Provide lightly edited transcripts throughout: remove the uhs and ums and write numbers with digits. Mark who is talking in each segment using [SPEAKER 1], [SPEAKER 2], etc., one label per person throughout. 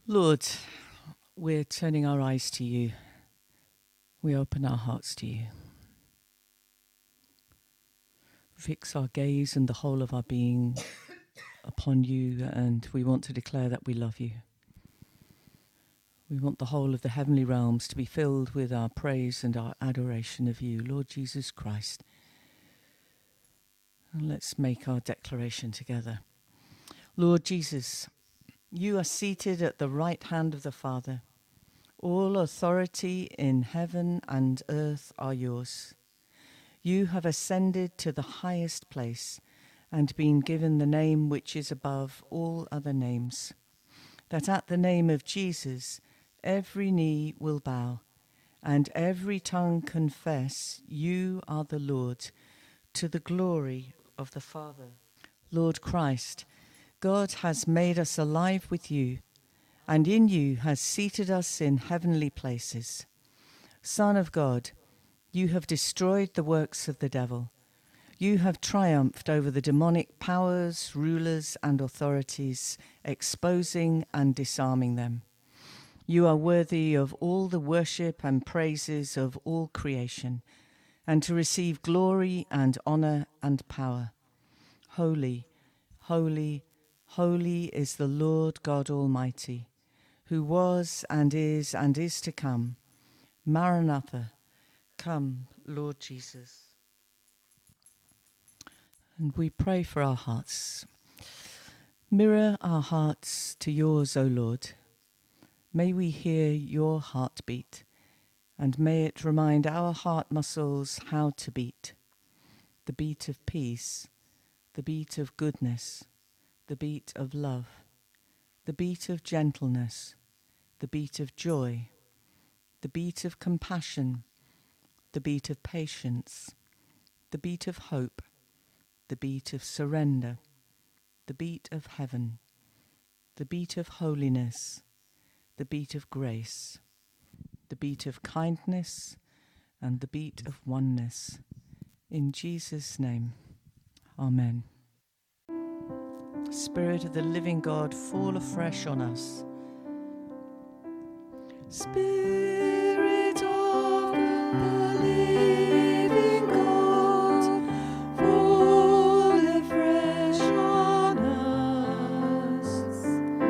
[SPEAKER 1] Lord, we're turning our eyes to you. We open our hearts to you. Fix our gaze and the whole of our being upon you, and we want to declare that we love you. We want the whole of the heavenly realms to be filled with our praise and our adoration of you, Lord Jesus Christ. And let's make our declaration together. Lord Jesus, you are seated at the right hand of the Father. All authority in heaven and earth are yours. You have ascended to the highest place and been given the name which is above all other names, that at the name of Jesus every knee will bow and every tongue confess you are the Lord, to the glory of the Father. Lord Christ, God has made us alive with you, and in you has seated us in heavenly places. Son of God, you have destroyed the works of the devil. You have triumphed over the demonic powers, rulers, and authorities, exposing and disarming them. You are worthy of all the worship and praises of all creation, and to receive glory and honor and power. Holy, holy, holy is the Lord God Almighty, who was and is to come. Maranatha, come, Lord Jesus. And we pray for our hearts. Mirror our hearts to yours, O Lord. May we hear your heartbeat, and may it remind our heart muscles how to beat. The beat of peace, the beat of goodness, the beat of love, the beat of gentleness, the beat of joy, the beat of compassion, the beat of patience, the beat of hope, the beat of surrender, the beat of heaven, the beat of holiness, the beat of grace, the beat of kindness, and the beat of oneness. In Jesus' name, amen. Spirit of the living God, fall afresh on us. Spirit of the living God, fall afresh on us.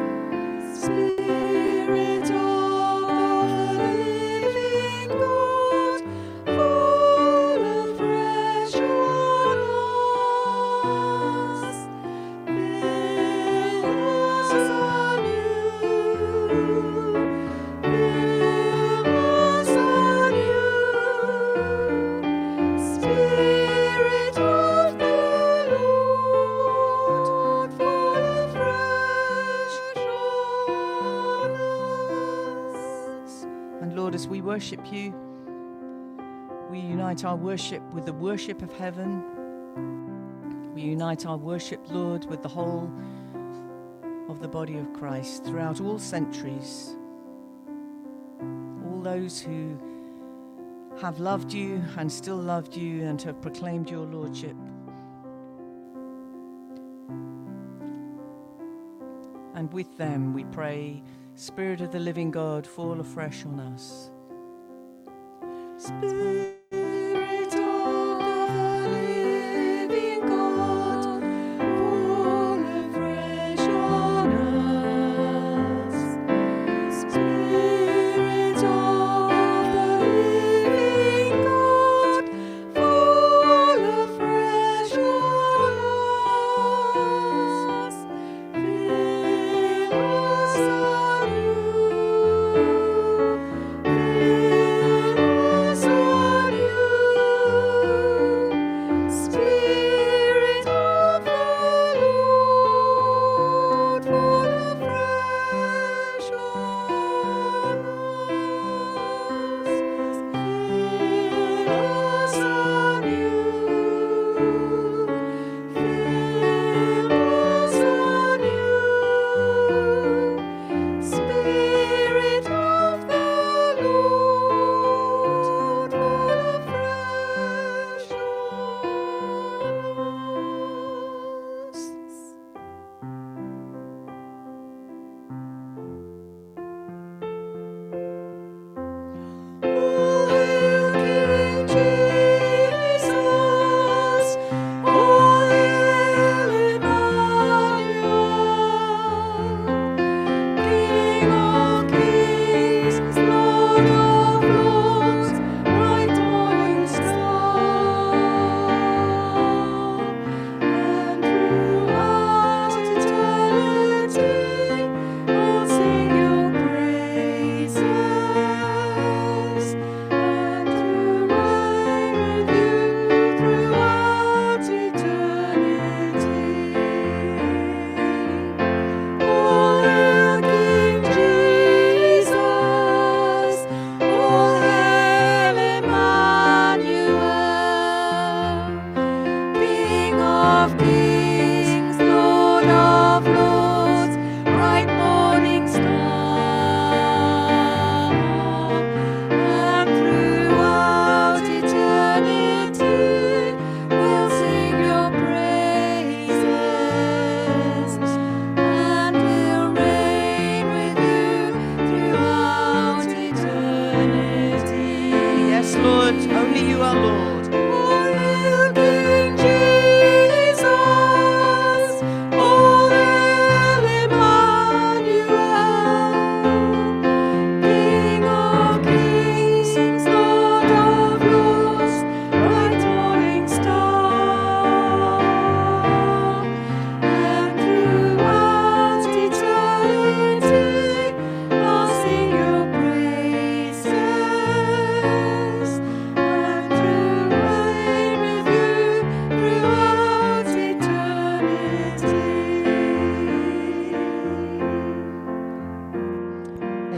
[SPEAKER 1] Spirit of the living God, fall afresh on us. Fill us anew. As we worship you, we unite our worship with the worship of heaven. We unite our worship, Lord, with the whole of the body of Christ throughout all centuries. All those who have loved you and still loved you and have proclaimed your lordship. And with them we pray, Spirit of the living God, fall afresh on us. Spirit of the living God, fall afresh on us. Spirit of the living God, fall afresh on us. Fill us anew. Fill us anew.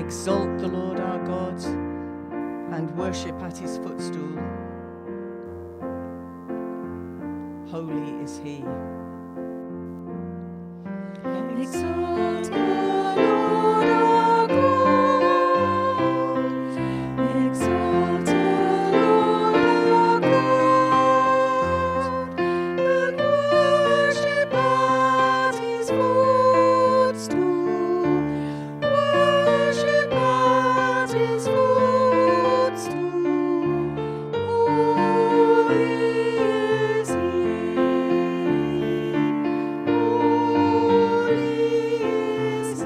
[SPEAKER 1] Exalt the Lord our God and worship at his footstool. Holy is he.
[SPEAKER 2] Exalt the Lord our God. Exalt the Lord our God. And worship at his footstool. Worship at his footstool. Holy is he. Holy is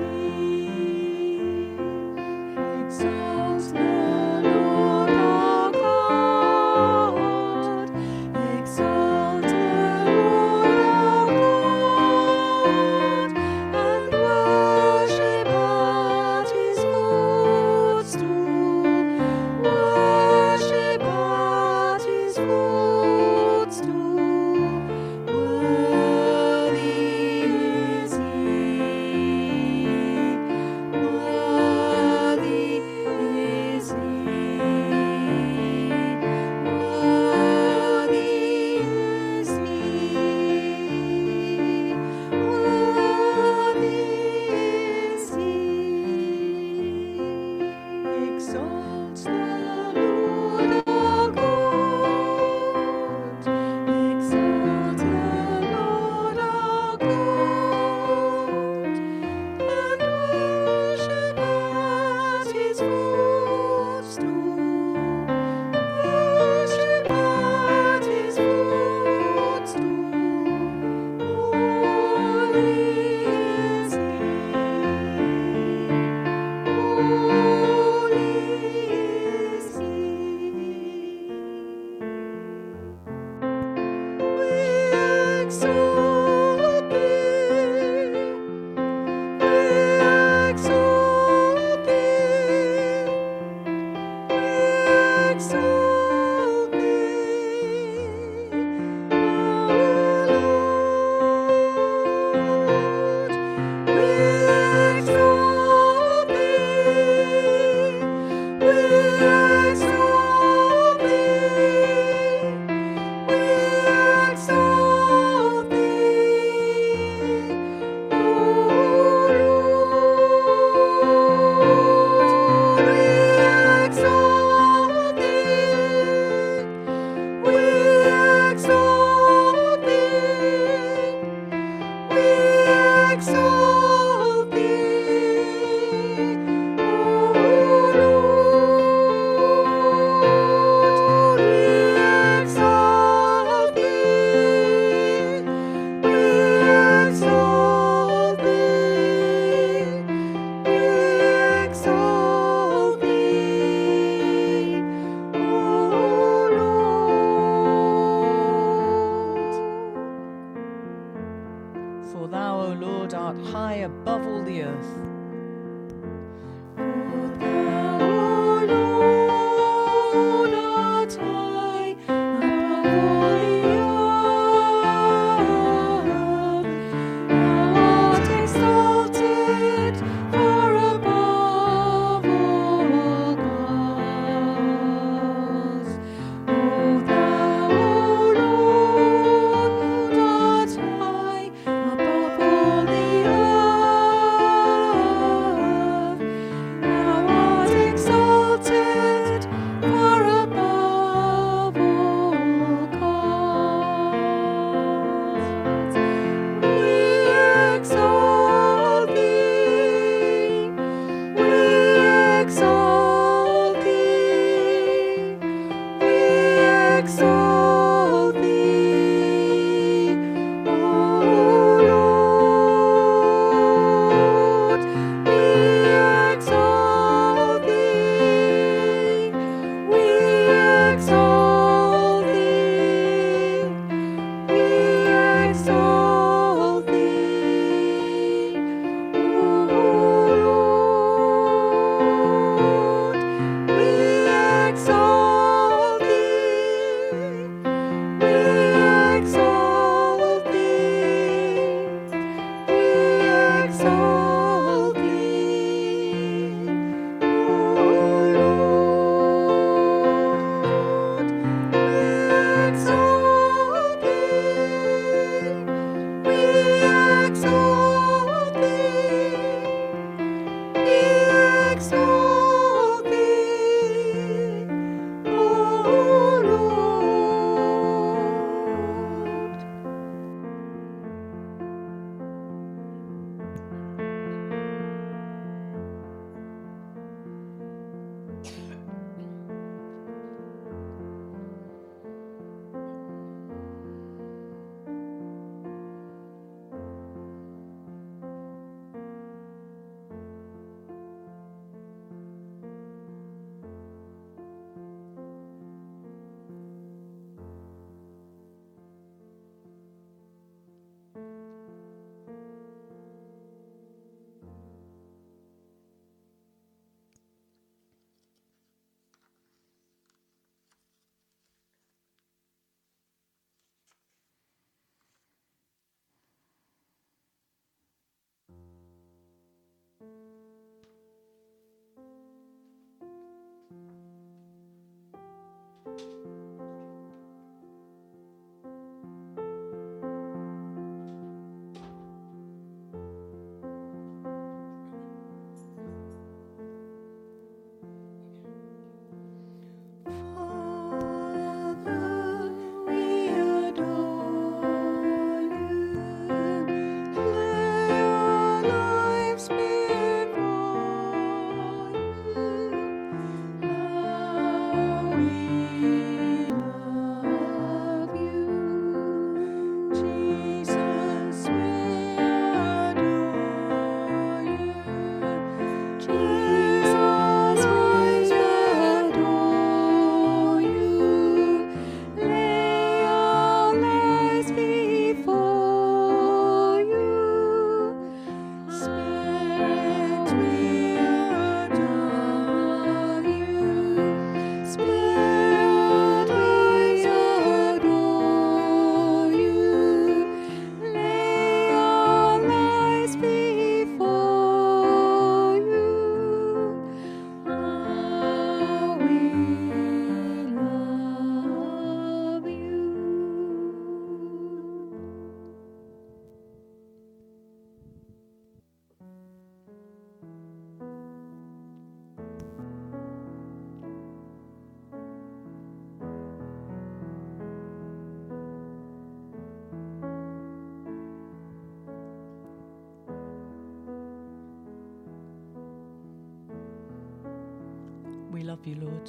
[SPEAKER 1] We love you, Lord.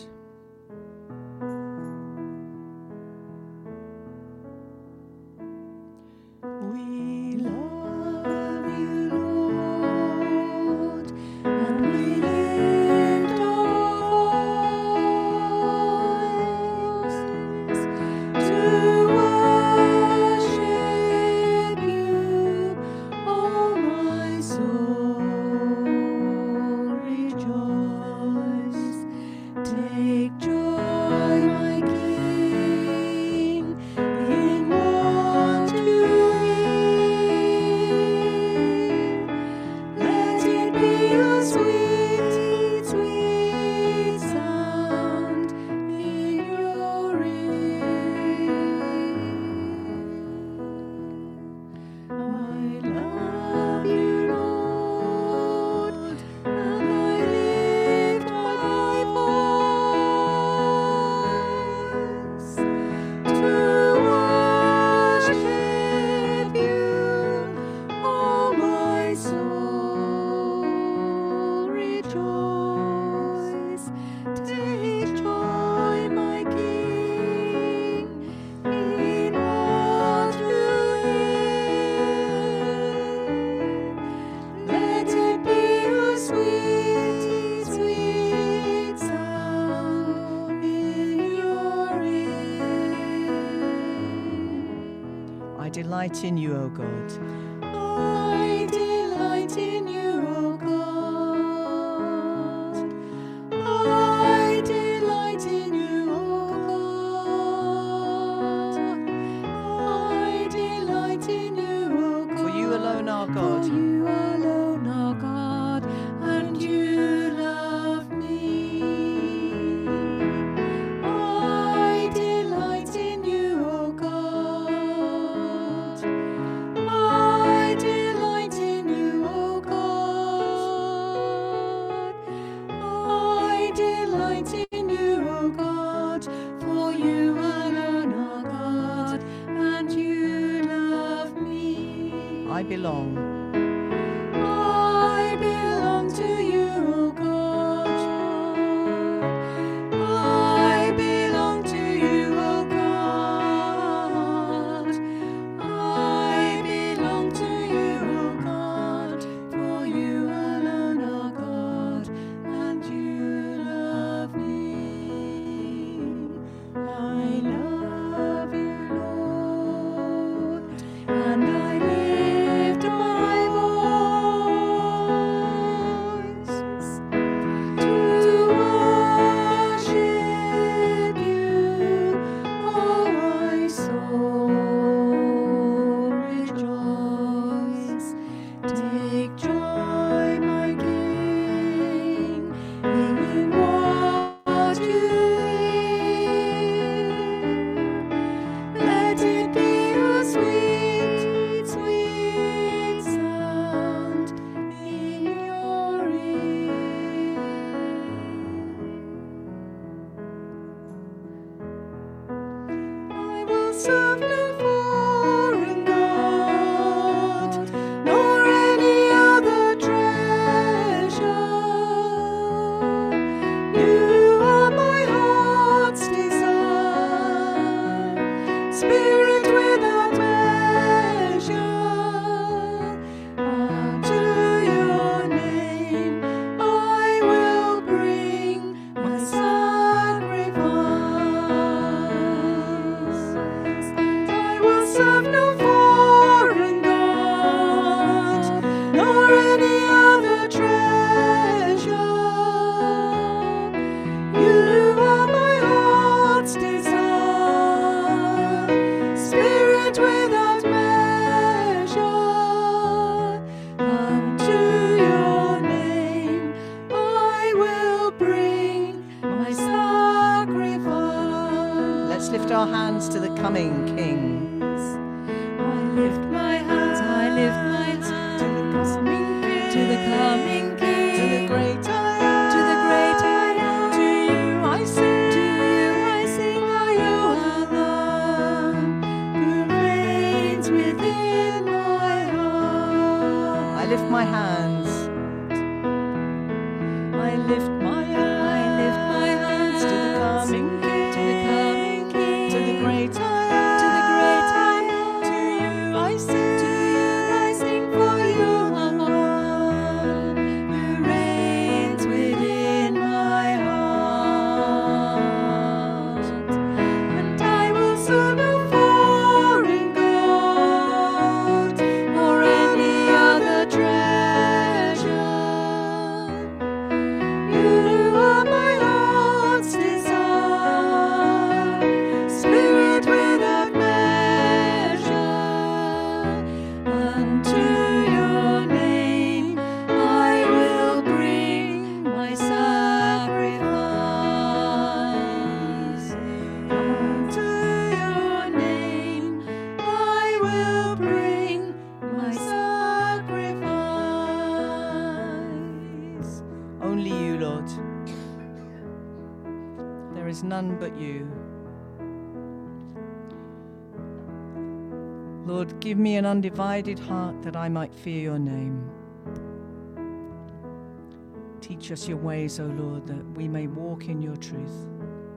[SPEAKER 1] We love you, Lord, and we lift our voices to worship you, oh my soul, rejoice. Take joy, my King, in what you hear. Let it be a sweet, sweet sound in your ear. I love you, Lord, and I lift my voice to worship you, oh my soul, rejoice. Take joy, my King, in what you hear. Let it be a sweet, sweet sound in your ear. I delight in you, O God. I delight in you, O God. I delight in you, O God. I delight in you, O God. For you alone are God. For you alone are God, and you love me. I delight in you, O God. I delight in you, O God. I delight in you, O God, for you alone are God, and you love me. I belong to you, O God. I belong to you, O God. I belong to you, O God, for you alone are God, and you love me. I love you, Lord, and I lift my voice to worship you, oh my soul, rejoice. Take joy, my King, in what you hear. Let it be a sweet, sweet sound in your ear. I will serve no foreign god, nor any other treasure. You are my heart's desire, Spirit without measure. To your name I will bring my sacrifice. I will serve no foreign god, nor any other treasure. You are my heart's desire, Spirit without measure. Unto your name I will bring my sacrifice. Let's lift our hands to the coming King. I lift my hands, I lift my hands to the coming King, to the great I am, to the great I am. To you I sing, to you I sing, are you alone, who reigns within my heart. I lift my hands. I lift my hands. I lift my Only you, Lord. There is none but you. Lord, give me an undivided heart that I might fear your name. Teach us your ways, O Lord, that we may walk in your truth.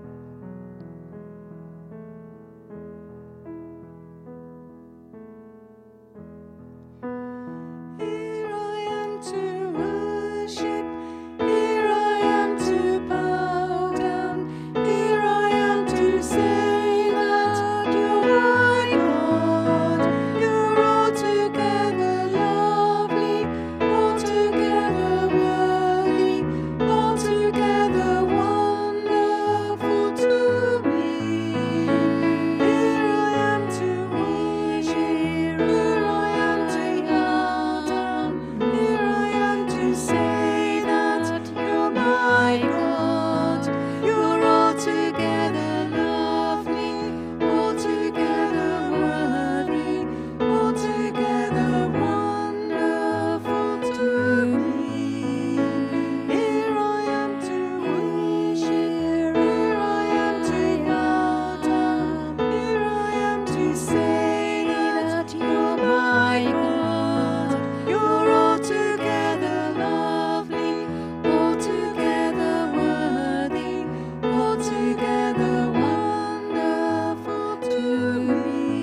[SPEAKER 2] Here I am to worship, here I am to bow down, here I am to say that you're my God. You're altogether lovely, altogether worthy, altogether wonderful to me. Here I am to worship, here I am to bow down, here I am to say that you're my God. You're altogether lovely, altogether worthy, altogether wonderful to me. Here I am to worship, here I am to bow down, here I am to say that you're my God. You're altogether lovely, altogether worthy, altogether wonderful to me.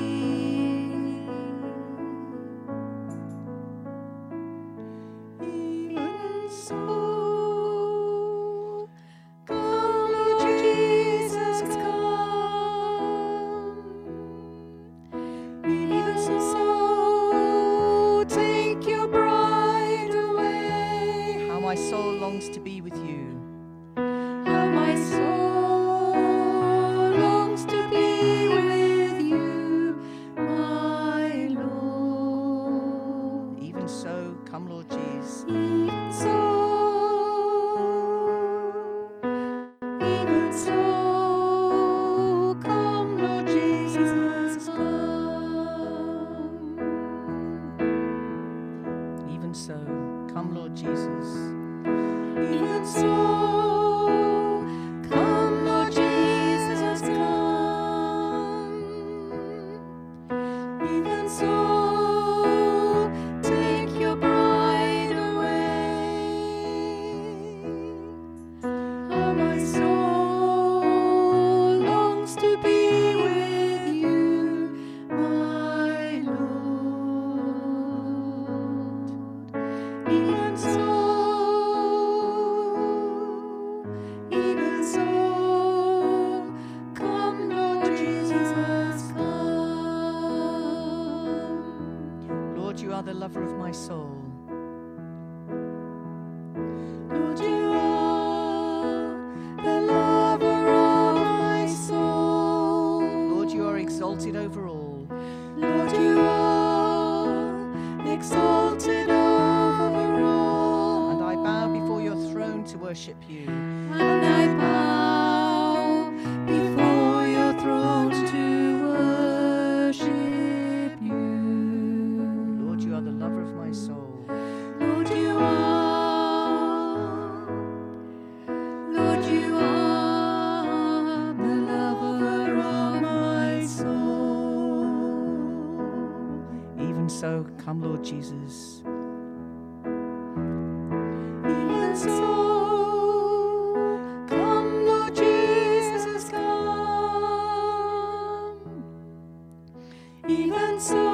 [SPEAKER 2] Even so, come, Lord Jesus, come. Even so, take your bride away.
[SPEAKER 1] How my soul longs to be with you.
[SPEAKER 2] How my soul longs to be with you, my Lord.
[SPEAKER 1] Even so, come, Lord Jesus.
[SPEAKER 2] Even so, come, Lord Jesus, come.
[SPEAKER 1] Even so, come, Lord Jesus.
[SPEAKER 2] Even so, come, Lord Jesus, come. Even so, take your bride away. How my soul longs to be with you, my Lord. Even so, come, Lord Jesus, come.
[SPEAKER 1] Lord, you are the lover of my soul.
[SPEAKER 2] Lord, you are the lover of my soul.
[SPEAKER 1] Lord, you are exalted over all.
[SPEAKER 2] Lord, you are exalted over all.
[SPEAKER 1] And I bow before your throne to worship you.
[SPEAKER 2] And I bow before your throne to worship you.
[SPEAKER 1] Lord, you are the lover of my soul.
[SPEAKER 2] Lord, you are the lover of my soul.
[SPEAKER 1] Even so, come, Lord Jesus.
[SPEAKER 2] Even so, come, Lord Jesus, come. Even so,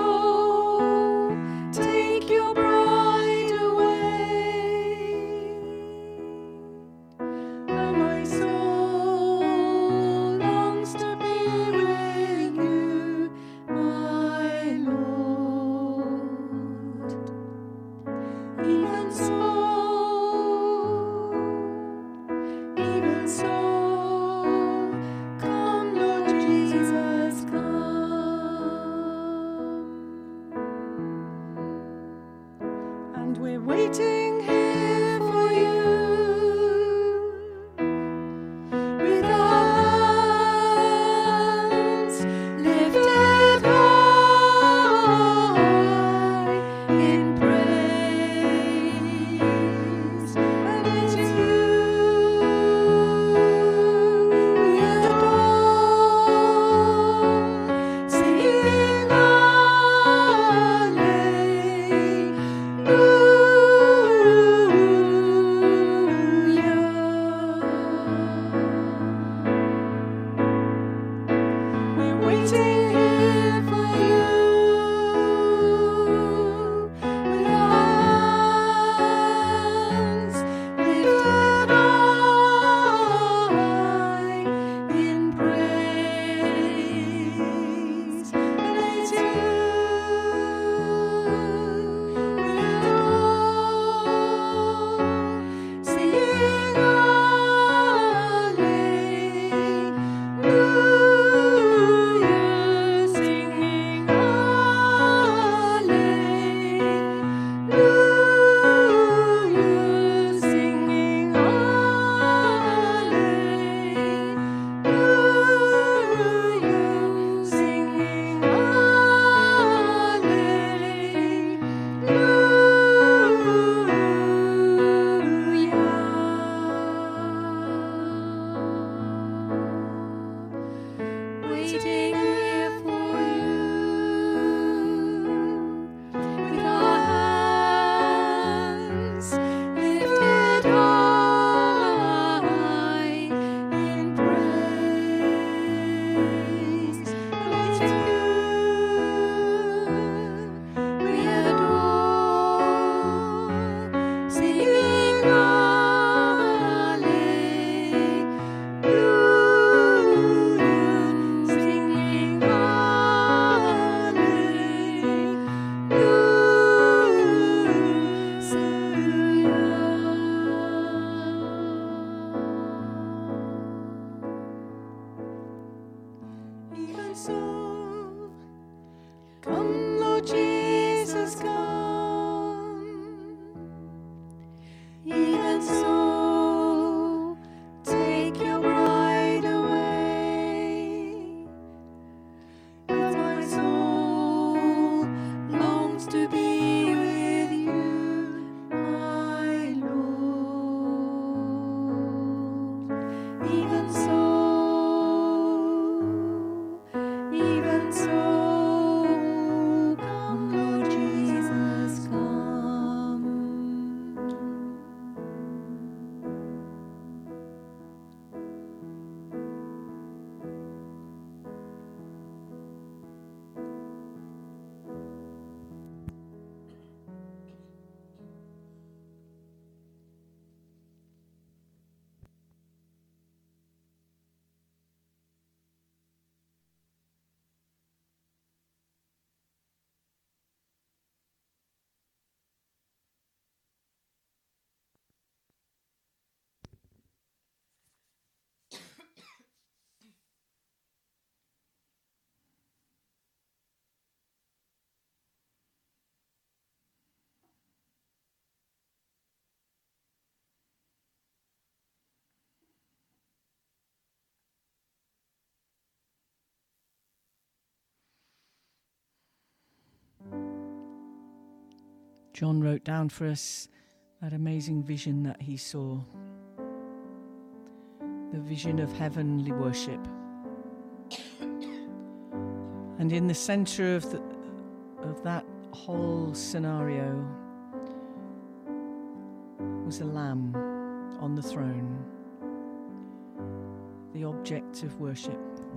[SPEAKER 2] take your bride away. How my soul longs to be with you, my Lord.
[SPEAKER 1] so. Come, Lord Jesus, come.
[SPEAKER 2] Even so, take your bride away. As my soul longs to be with you, my Lord. Even so, come, Lord Jesus, come.
[SPEAKER 1] John wrote down for us that amazing vision that he saw. The vision of heavenly worship. And in the center of that whole scenario was a lamb on the throne, the object of worship.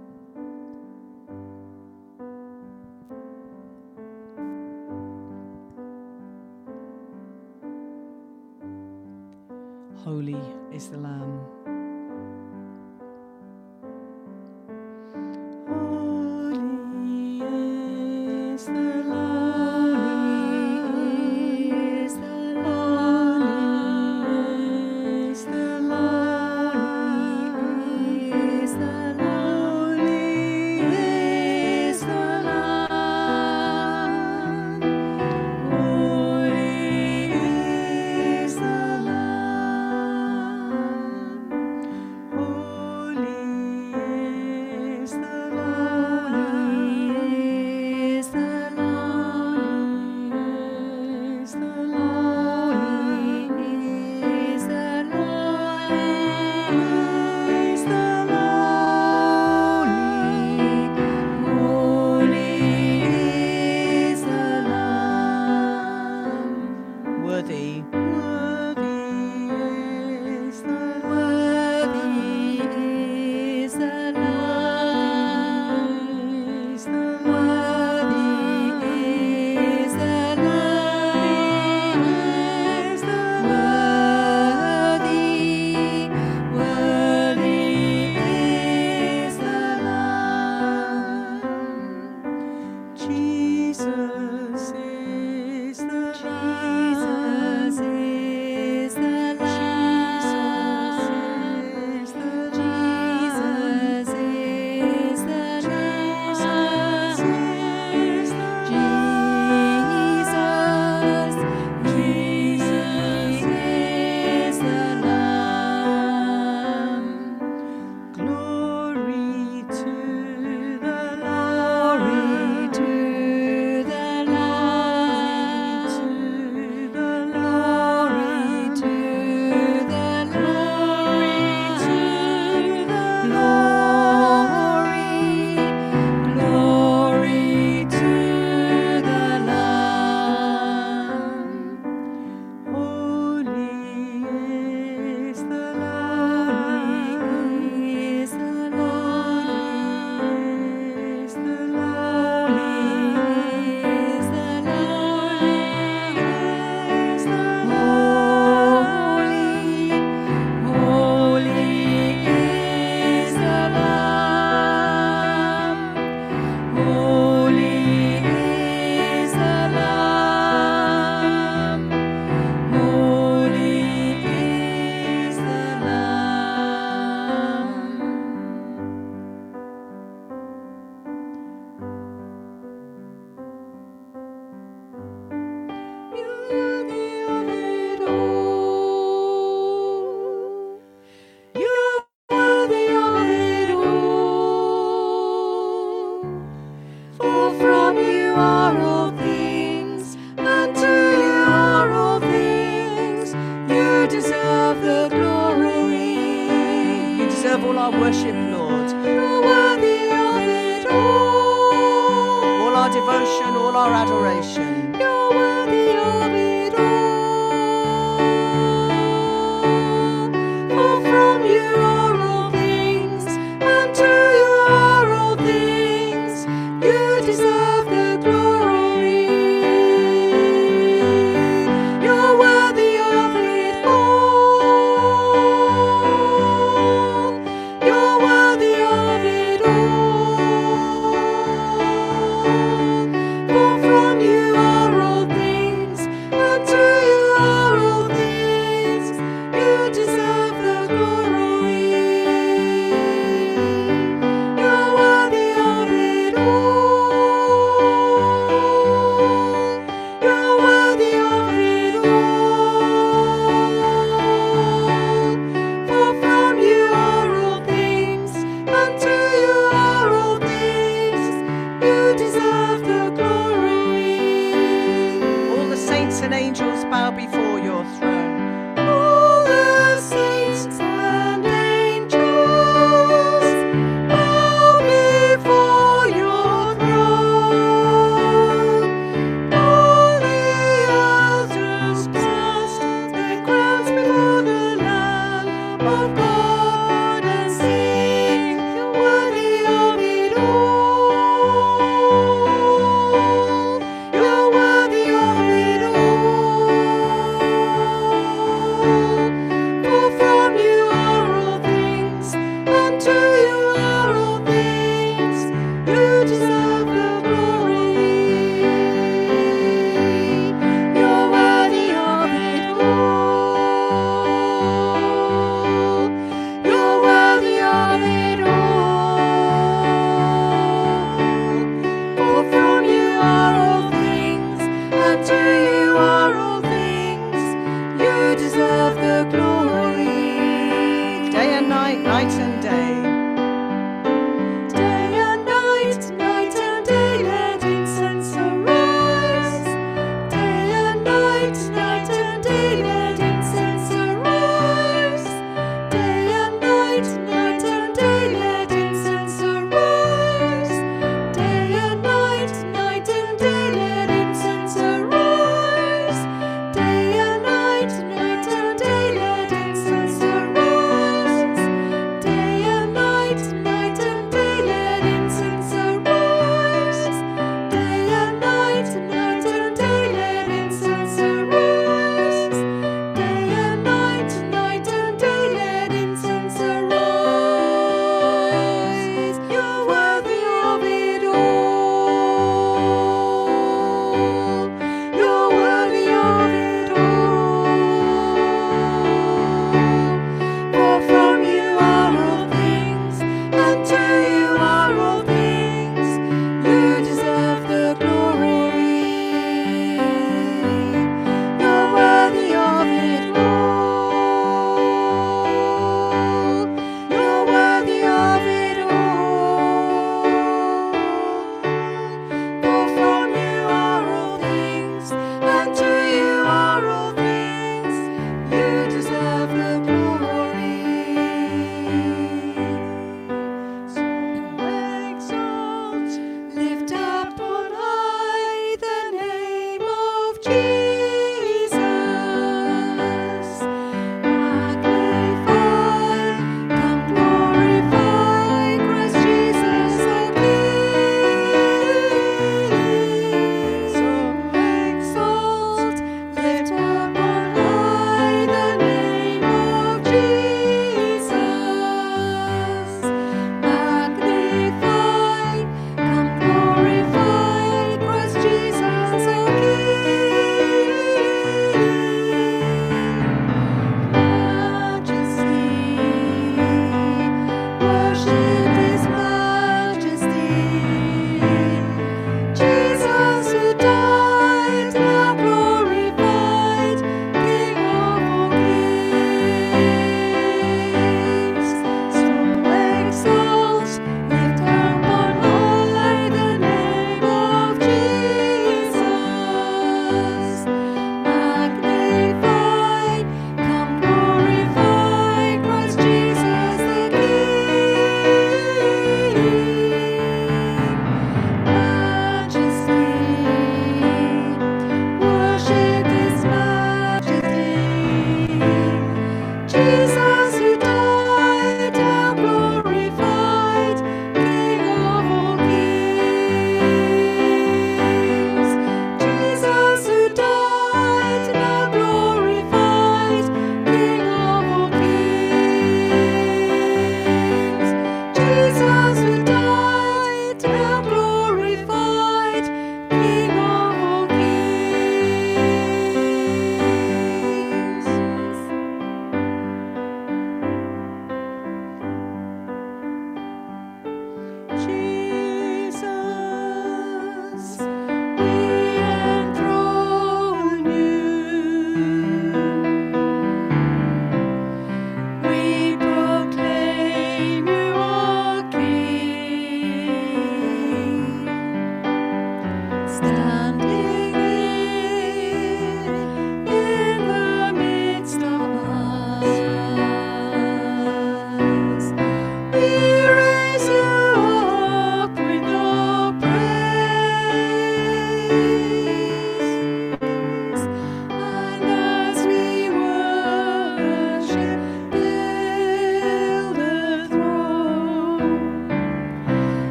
[SPEAKER 1] Holy is the Lamb. Holy is the Lamb.
[SPEAKER 2] Holy is the Lamb.
[SPEAKER 1] Holy is the Lamb.
[SPEAKER 2] Holy is the Lamb. Holy is the Lamb.
[SPEAKER 1] all our worship, Lord.
[SPEAKER 2] You're worthy of it all.
[SPEAKER 1] All our devotion, all our adoration.
[SPEAKER 2] You're worthy of it all. For from you are all things, and to you are all things. You deserve the glory. You're worthy of it all. You're worthy of it all. For from you are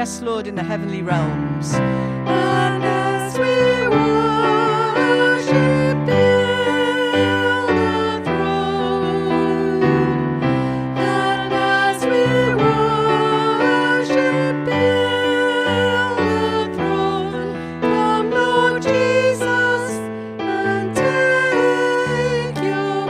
[SPEAKER 1] Yes, Lord, in the heavenly realms.
[SPEAKER 2] And as we worship, build the throne. And as we worship, build the throne. Come, Lord Jesus, and take your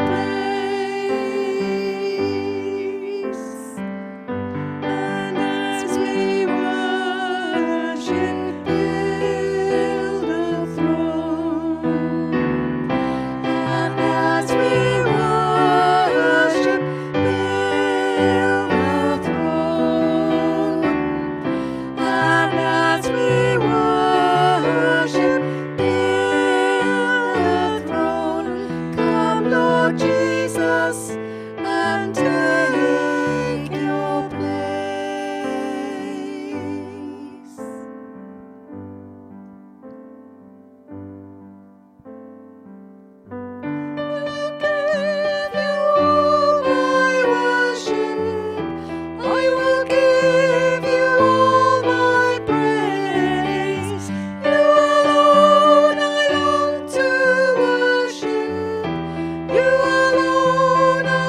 [SPEAKER 2] place. And as we worship, build a throne. And as we worship, build a throne. And as we worship, build a throne. Come, Lord Jesus, and take your place. I will give you all my praise. You alone I long to worship. You alone I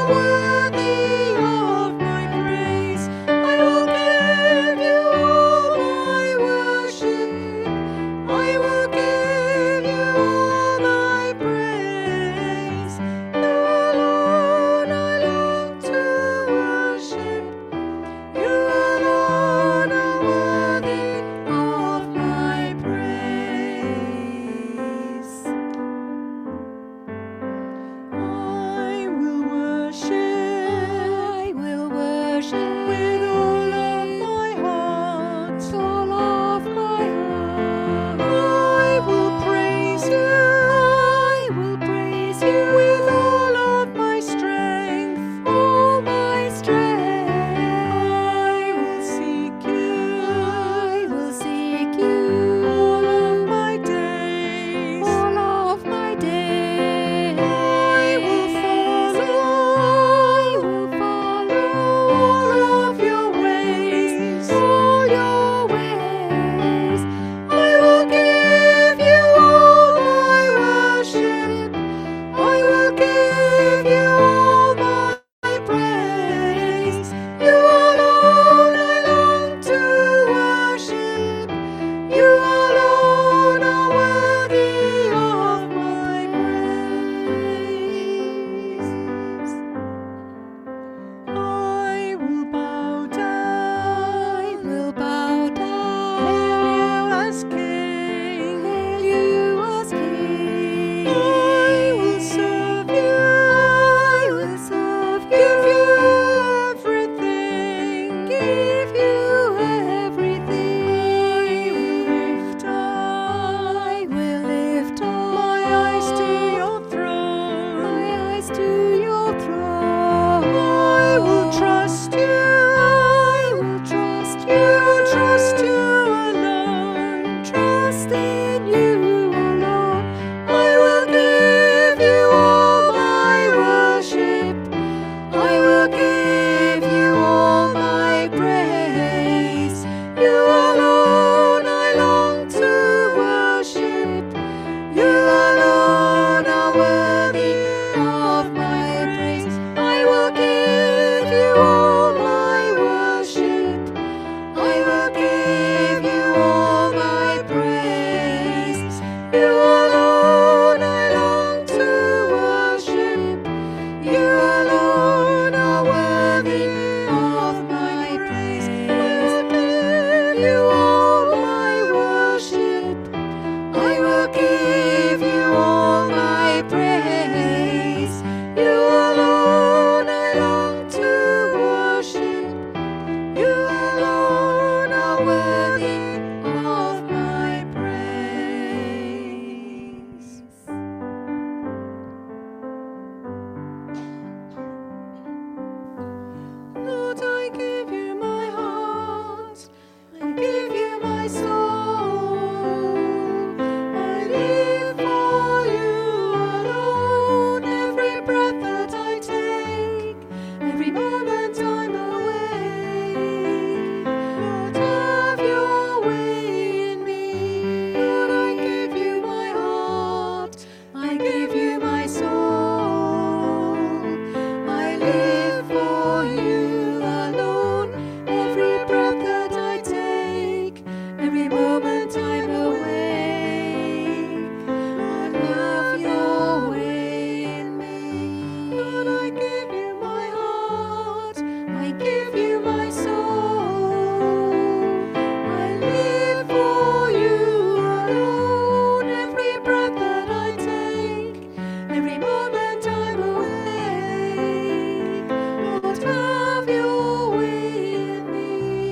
[SPEAKER 2] all the time away. Lord, have your way in me.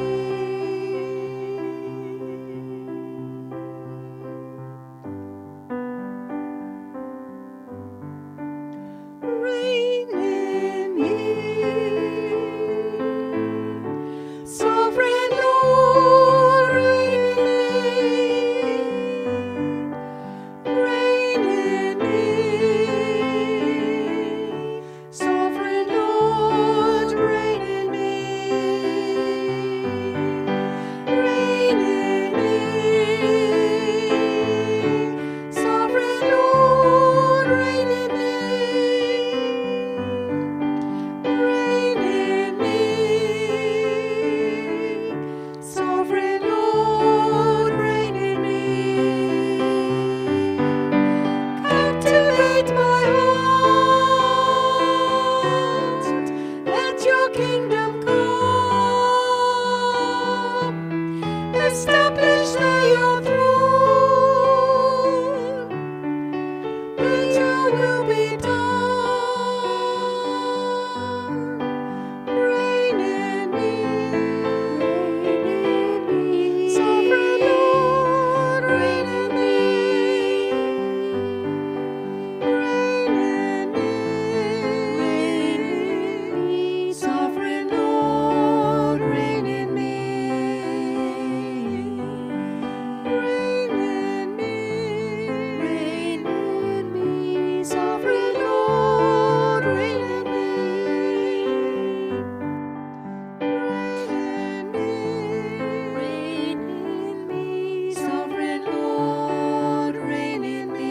[SPEAKER 2] Reign in me, sovereign Lord, reign in me, sovereign Lord, reign in me, reign in me, sovereign Lord, reign in me. Reign in me, sovereign Lord, reign in me. Captivate my heart, let your kingdom come. Establish there your throne, let your will be done. Reign in me, sovereign Lord, reign in me, reign in me, sovereign Lord, reign in me, reign in me, sovereign Lord, reign in me. Reign in me, sovereign Lord, reign in me.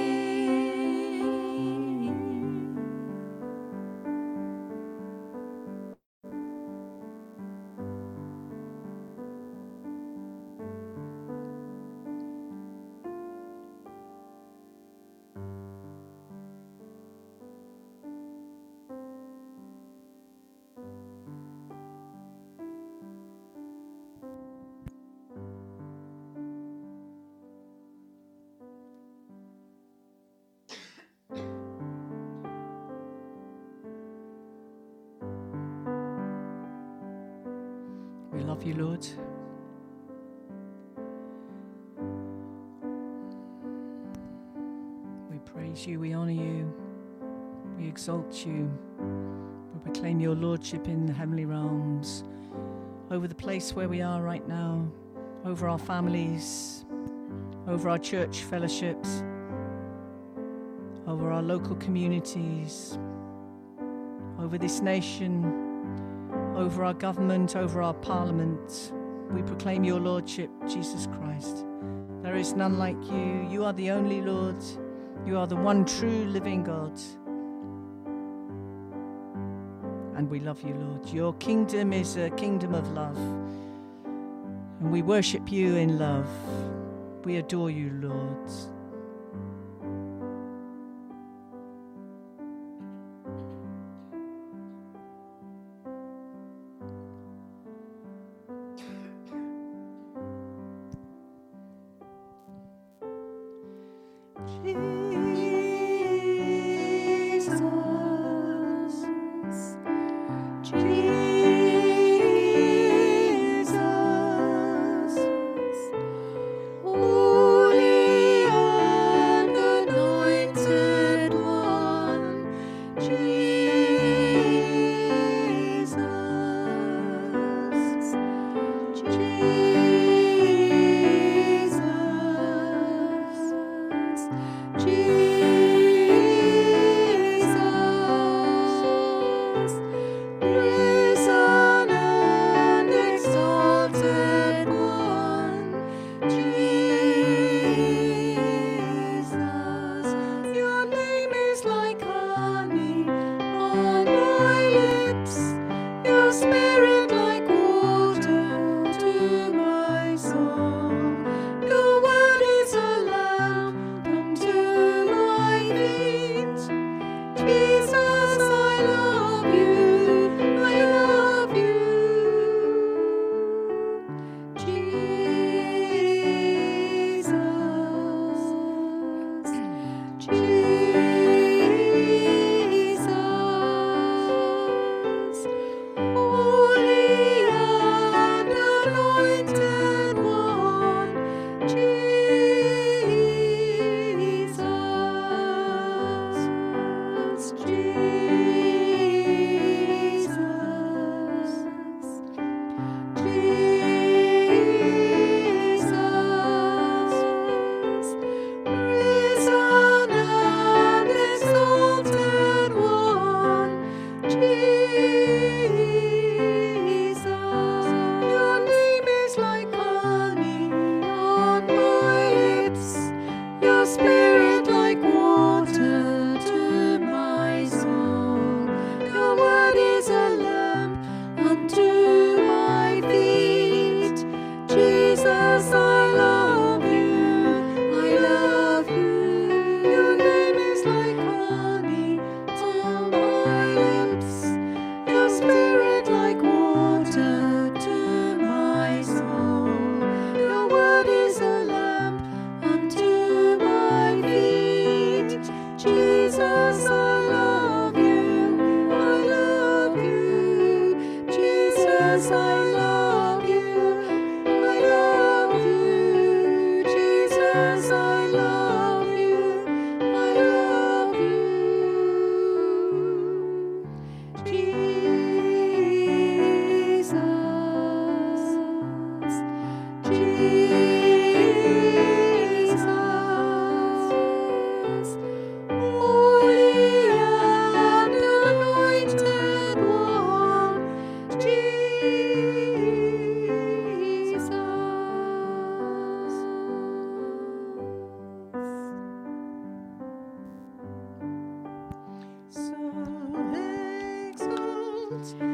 [SPEAKER 1] We love you, Lord. We praise you, we honour you, we exalt you. We proclaim your lordship in the heavenly realms, over the place where we are right now, over our families, over our church fellowships, over our local communities, over this nation, over our government, over our parliament. We proclaim your lordship, Jesus Christ. There is none like you. You are the only Lord. You are the one true living God. And we love you, Lord. Your kingdom is a kingdom of love. And we worship you in love. We adore you, Lord.
[SPEAKER 2] Jesus, holy world.